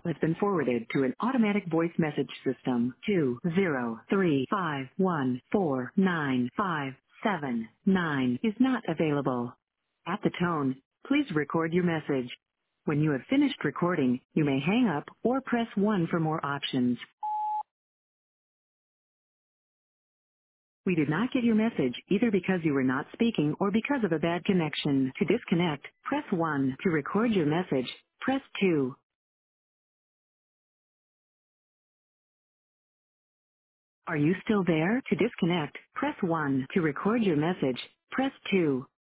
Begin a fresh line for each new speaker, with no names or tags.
has been forwarded to an automatic voice message system. 20351495779 is not available. At the tone, please record your message. When you have finished recording, you may hang up or press 1 for more options. We did not get your message either because you were not speaking or because of a bad connection. To disconnect, press 1. To record your message, press 2. Are you still there? To disconnect, press 1. To record your message, press 2.